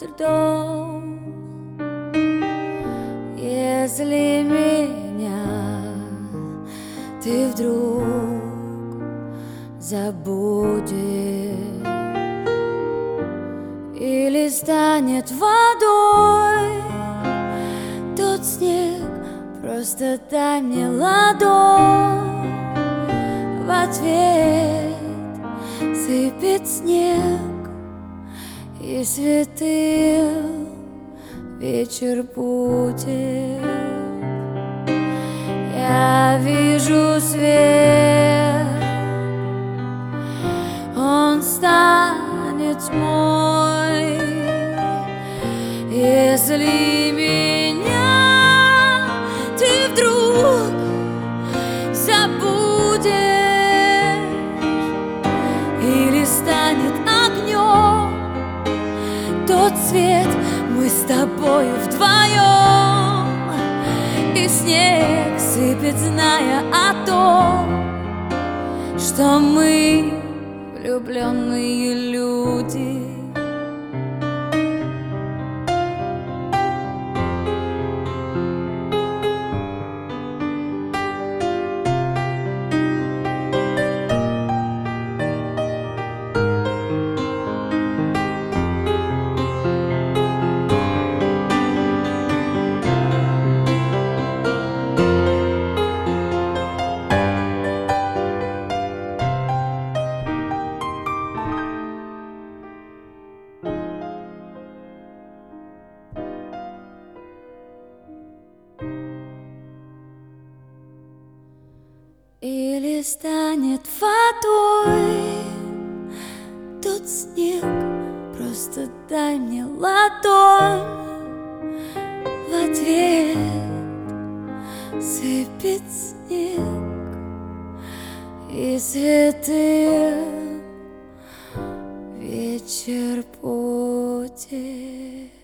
льдом. Если меня ты вдруг забудешь или станет водой тот снег, просто дай мне ладонь. В ответ сыпет снег, и светил вечер будет. Я вижу свет, он станет тьмой, если меня ты вдруг забудешь или станет огнем тот свет, мы с тобою вдвоем. И снег сыпет, зная о том, что мы влюбленные люди. Или станет водой тот снег, просто дай мне ладонь. В ответ сыпет снег, и светил вечер будет.